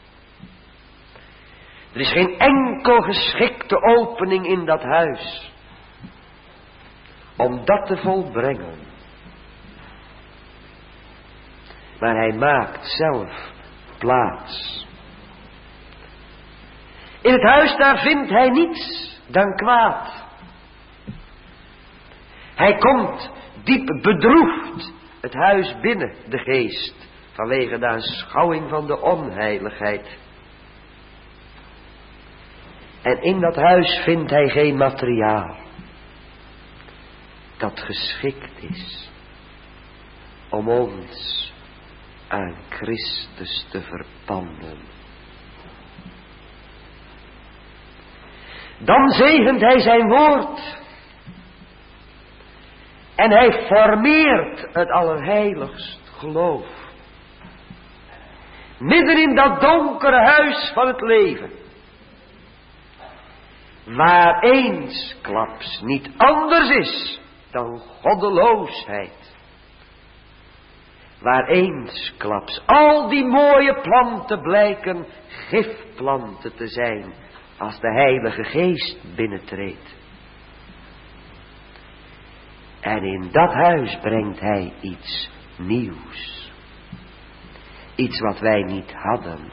Er is geen enkel geschikte opening in dat huis om dat te volbrengen. Maar hij maakt zelf plaats. In het huis daar vindt hij niets dan kwaad. Hij komt diep bedroefd het huis binnen, de geest, vanwege de aanschouwing van de onheiligheid. En in dat huis vindt hij geen materiaal. dat geschikt is om ons aan Christus te verpanden. Dan zegent hij zijn woord. En hij formeert het allerheiligst geloof. Midden in dat donkere huis van het leven. Waar eensklaps niet anders is dan goddeloosheid. Waar eensklaps al die mooie planten blijken gifplanten te zijn als de Heilige Geest binnentreedt. En in dat huis brengt hij iets nieuws. Iets wat wij niet hadden.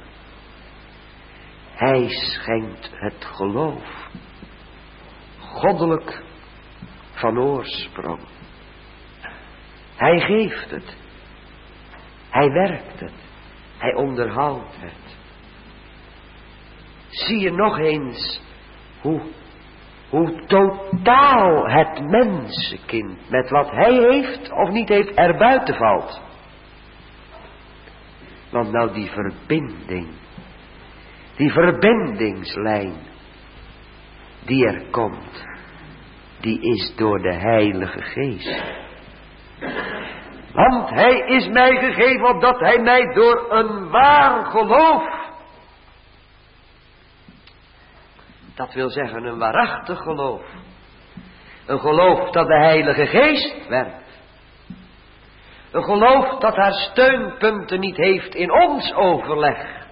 Hij schenkt het geloof. Goddelijk van oorsprong. Hij geeft het. Hij werkt het. Hij onderhoudt het. Zie je nog eens hoe, hoe totaal het mensenkind met wat hij heeft of niet heeft erbuiten valt. Want nou die verbinding, die verbindingslijn die er komt, die is door de Heilige Geest. Want hij is mij gegeven opdat hij mij door een waar geloof, dat wil zeggen een waarachtig geloof, een geloof dat de Heilige Geest werkt, een geloof dat haar steunpunten niet heeft in ons overleg,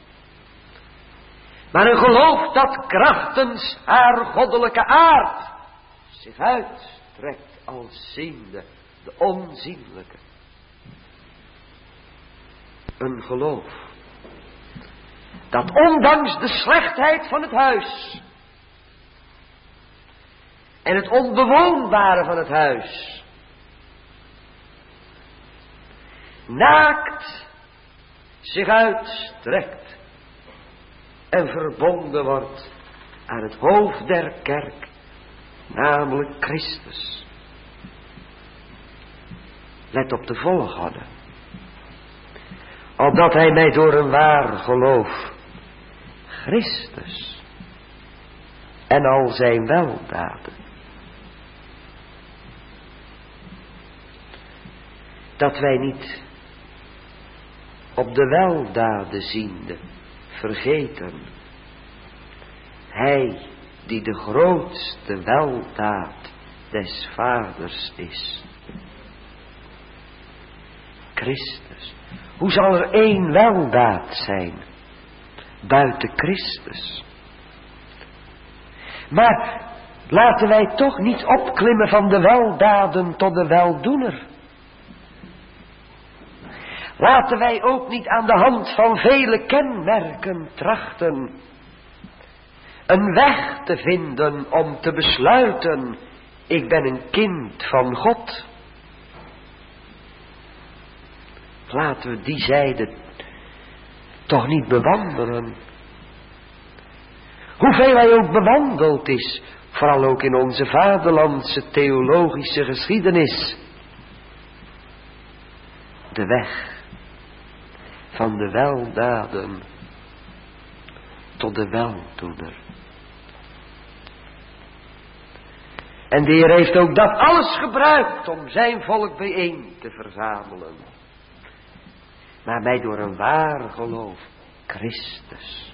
maar een geloof dat krachtens haar goddelijke aard zich uitstrekt als ziende de onzienlijke. Een geloof dat ondanks de slechtheid van het huis en het onbewoonbare van het huis naakt zich uitstrekt en verbonden wordt aan het hoofd der kerk, namelijk Christus. Let op de volgorde. Opdat hij mij door een waar geloof Christus en al zijn weldaden, dat wij niet op de weldaden ziende vergeten, hij die de grootste weldaad des Vaders is. Christus. Hoe zal er één weldaad zijn buiten Christus? Maar laten wij toch niet opklimmen van de weldaden tot de weldoener. Laten wij ook niet aan de hand van vele kenmerken trachten een weg te vinden om te besluiten, ik ben een kind van God. Laten we die zijde toch niet bewandelen. Hoeveel hij ook bewandeld is, vooral ook in onze vaderlandse theologische geschiedenis. De weg van de weldaden tot de weldoener. En de Heer heeft ook dat alles gebruikt om zijn volk bijeen te verzamelen. Maar mij door een waar geloof Christus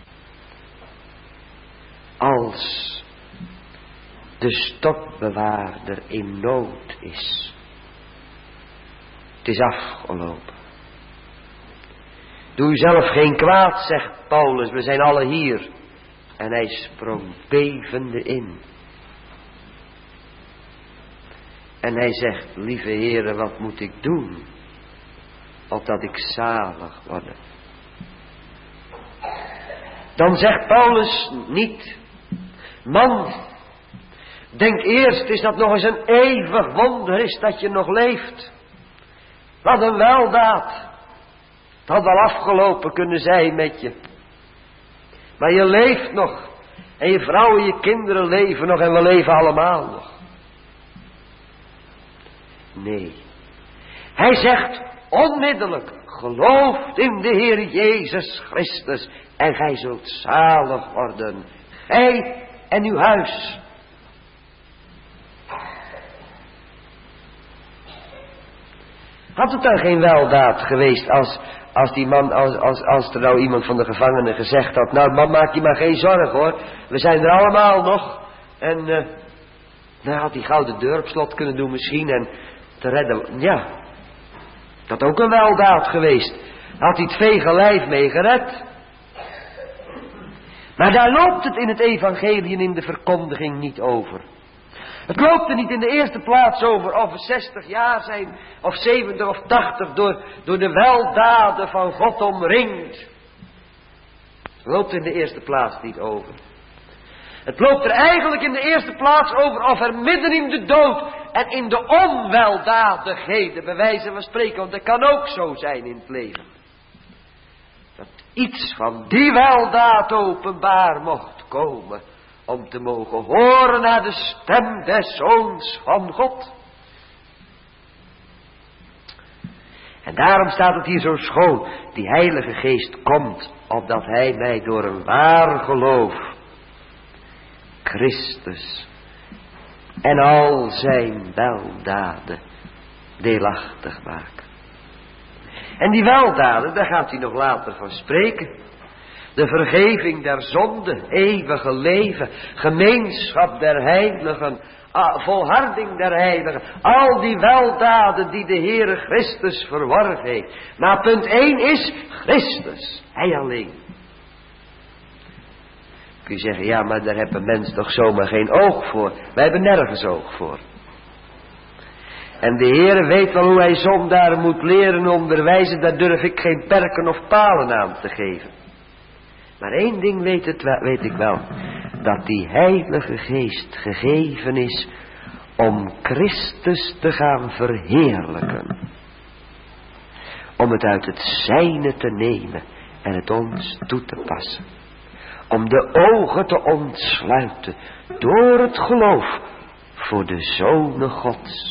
als de stokbewaarder in nood is. Het is afgelopen. Doe zelf geen kwaad, zegt Paulus, we zijn alle hier. En hij sprong bevende in. En hij zegt, lieve Heere, wat moet ik doen, opdat ik zalig word? Dan zegt Paulus niet, man, denk eerst is dat nog eens een eeuwig wonder is dat je nog leeft. Wat een weldaad. Het had wel afgelopen kunnen zijn met je. Maar je leeft nog. En je vrouw en je kinderen leven nog en we leven allemaal nog. Nee. Hij zegt onmiddellijk, gelooft in de Heer Jezus Christus en gij zult zalig worden. Gij en uw huis. Had het dan geen weldaad geweest als, als die man, als, als, als er nou iemand van de gevangenen gezegd had, nou man, maak je maar geen zorgen hoor, we zijn er allemaal nog. En uh, nou had die gouden deur op slot kunnen doen misschien en te redden, ja, dat ook een weldaad geweest. Had hij het vege lijf mee gered. Maar daar loopt het in het evangelie en in de verkondiging niet over. Het loopt er niet in de eerste plaats over of we zestig jaar zijn, of zeventig of tachtig, door, door de weldaden van God omringd. Het loopt er in de eerste plaats niet over. Het loopt er eigenlijk in de eerste plaats over of er midden in de dood en in de onweldadigheden, bij wijze van spreken, want dat kan ook zo zijn in het leven, dat iets van die weldaad openbaar mocht komen, om te mogen horen naar de stem des Zoons van God. En daarom staat het hier zo schoon, die Heilige Geest komt, opdat Hij mij door een waar geloof Christus en al zijn weldaden deelachtig maakt. En die weldaden, daar gaat hij nog later van spreken. De vergeving der zonde, eeuwige leven, gemeenschap der heiligen, volharding der heiligen. Al die weldaden die de Heere Christus verworven heeft. Maar punt één is Christus, Hij alleen. Kun je zeggen, ja, maar daar heeft een mens toch zomaar geen oog voor. Wij hebben nergens oog voor. En de Heere weet wel hoe Hij zondaren moet leren onderwijzen. Daar durf ik geen perken of palen aan te geven. Maar één ding weet, het wel, weet ik wel. Dat die Heilige Geest gegeven is om Christus te gaan verheerlijken. Om het uit het zijne te nemen en het ons toe te passen. Om de ogen te ontsluiten door het geloof voor de zonen Gods.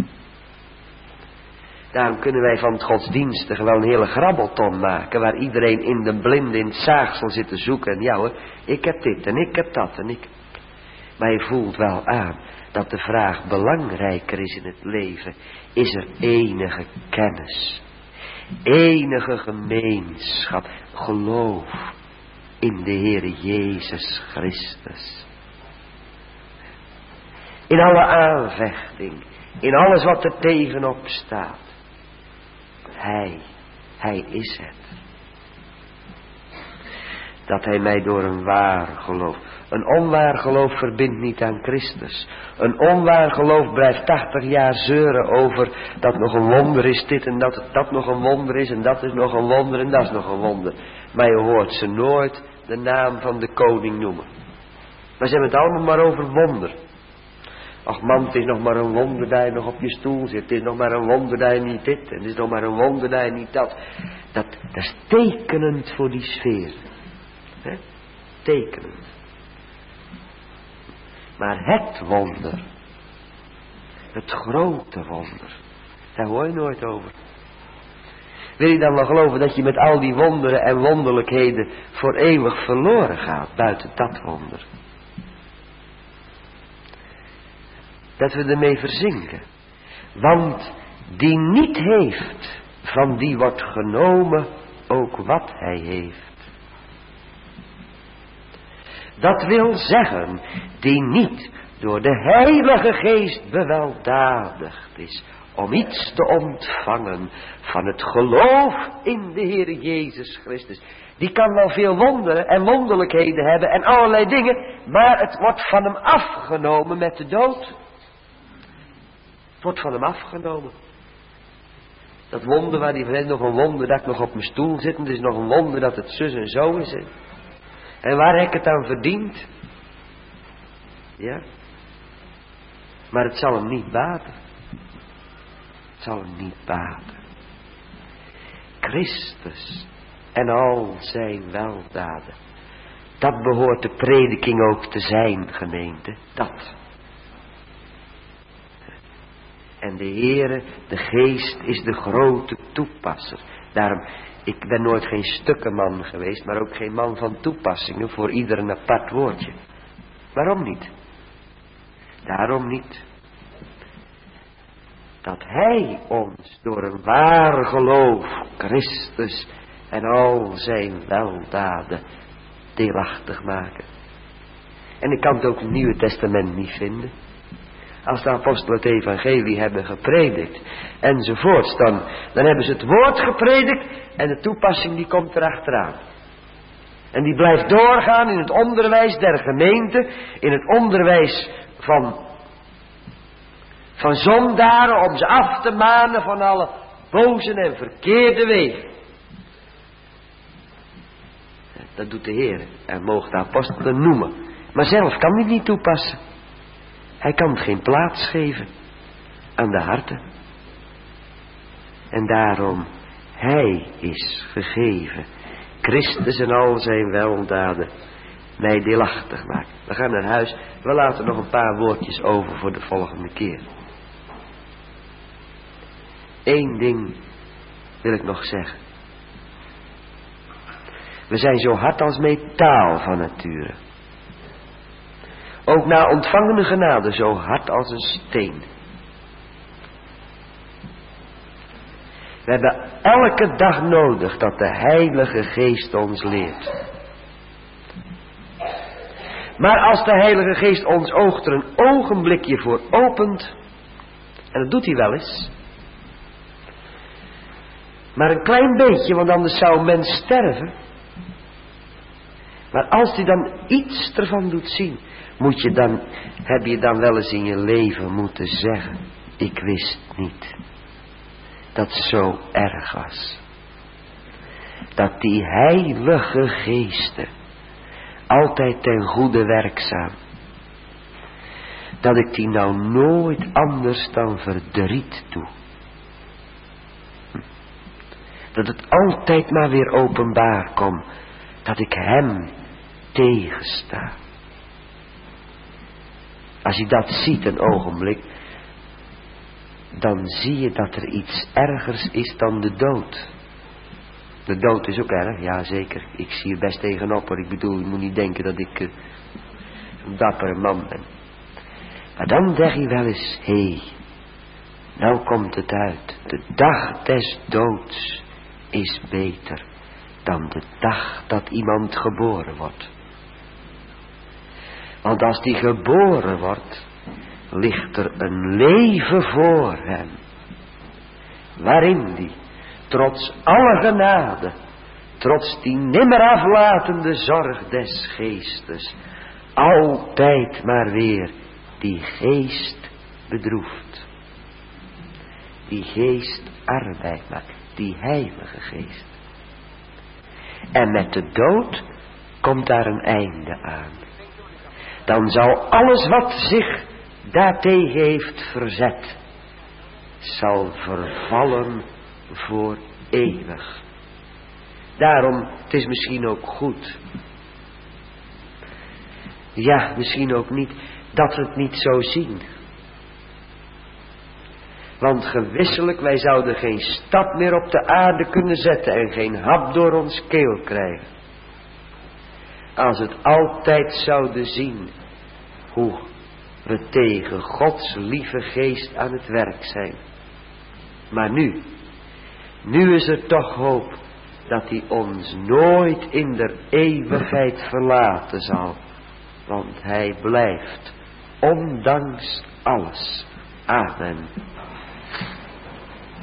Daarom kunnen wij van het godsdienstige wel een hele grabbelton maken, waar iedereen in de blinde in het zaagsel zit te zoeken. En ja hoor, ik heb dit en ik heb dat en ik... Maar je voelt wel aan dat de vraag belangrijker is in het leven. Is er enige kennis, enige gemeenschap, geloof in de Heere Jezus Christus. In alle aanvechting, in alles wat er tegenop staat. Hij, Hij is het. Dat Hij mij door een waar geloof. Een onwaar geloof verbindt niet aan Christus. Een onwaar geloof blijft tachtig jaar zeuren over dat nog een wonder is dit en dat dat nog een wonder is en dat is nog een wonder en dat is nog een wonder. Maar je hoort ze nooit de naam van de koning noemen. Maar ze hebben het allemaal maar over wonder. Ach man, het is nog maar een wonder dat je nog op je stoel zit. Het is nog maar een wonder dat je niet dit. En het is nog maar een wonder dat je niet dat. Dat, dat is tekenend voor die sfeer. He? Tekenend. Maar het wonder. Het grote wonder. Daar hoor je nooit over. Wil je dan wel geloven dat je met al die wonderen en wonderlijkheden voor eeuwig verloren gaat buiten dat wonder? Dat we ermee verzinken. Want die niet heeft, van die wordt genomen ook wat hij heeft. Dat wil zeggen, die niet door de Heilige Geest beweldadigd is om iets te ontvangen van het geloof in de Heer Jezus Christus. Die kan wel veel wonderen en wonderlijkheden hebben en allerlei dingen, maar het wordt van hem afgenomen met de dood. Het wordt van hem afgenomen. Dat wonder waar die vriend nog een wonder dat ik nog op mijn stoel zit. Het is nog een wonder dat het zus en zo is. Hè. En waar heb ik het aan verdiend? Ja. Maar het zal hem niet baten. Het zal hem niet baten. Christus en al zijn weldaden. Dat behoort de prediking ook te zijn, gemeente. Dat. En de Heere, de Geest, is de grote toepasser. Daarom, ik ben nooit geen stukkenman geweest, maar ook geen man van toepassingen voor ieder een apart woordje. Waarom niet? Daarom niet. Dat Hij ons door een waar geloof, Christus en al zijn weldaden, deelachtig maken. En ik kan het ook in het Nieuwe Testament niet vinden. Als de apostelen het evangelie hebben gepredikt enzovoorts, dan, dan hebben ze het woord gepredikt en de toepassing die komt erachteraan. En die blijft doorgaan in het onderwijs der gemeente, in het onderwijs van, van zondaren, om ze af te manen van alle boze en verkeerde wegen. Dat doet de Heer en mogen de apostelen noemen. Maar zelf kan hij niet toepassen. Hij kan geen plaats geven aan de harten. En daarom, Hij is gegeven. Christus en al zijn weldaden mij deelachtig maken. We gaan naar huis. We laten nog een paar woordjes over voor de volgende keer. Eén ding wil ik nog zeggen. We zijn zo hard als metaal van nature. Ook na ontvangene genade zo hard als een steen. We hebben elke dag nodig dat de Heilige Geest ons leert. Maar als de Heilige Geest ons oog er een ogenblikje voor opent, en dat doet hij wel eens, maar een klein beetje, want anders zou een mens sterven. Maar als hij dan iets ervan doet zien, moet je dan, heb je dan wel eens in je leven moeten zeggen, ik wist niet dat het zo erg was. Dat die Heilige Geesten altijd ten goede werkzaam, dat ik die nou nooit anders dan verdriet doe. Dat het altijd maar weer openbaar komt, dat ik hem tegensta. Als je dat ziet een ogenblik, dan zie je dat er iets ergers is dan de dood. De dood is ook erg, ja zeker. Ik zie er best tegenop, maar ik bedoel, je moet niet denken dat ik uh, een dappere man ben. Maar dan zeg je wel eens, hé, hey, nou komt het uit. De dag des doods is beter dan de dag dat iemand geboren wordt. Want als die geboren wordt, ligt er een leven voor hem, waarin die, trots alle genade, trots die nimmer aflatende zorg des geestes, altijd maar weer die geest bedroeft. Die geest arbeid maakt, die Heilige Geest. En met de dood komt daar een einde aan. Dan zal alles wat zich daartegen heeft verzet, zal vervallen voor eeuwig. Daarom, het is misschien ook goed, ja, misschien ook niet, dat we het niet zo zien. Want gewisselijk, wij zouden geen stap meer op de aarde kunnen zetten en geen hap door ons keel krijgen. Als het altijd zouden zien hoe we tegen Gods lieve geest aan het werk zijn. Maar nu, nu is er toch hoop dat hij ons nooit in de eeuwigheid verlaten zal. Want hij blijft, ondanks alles. Amen.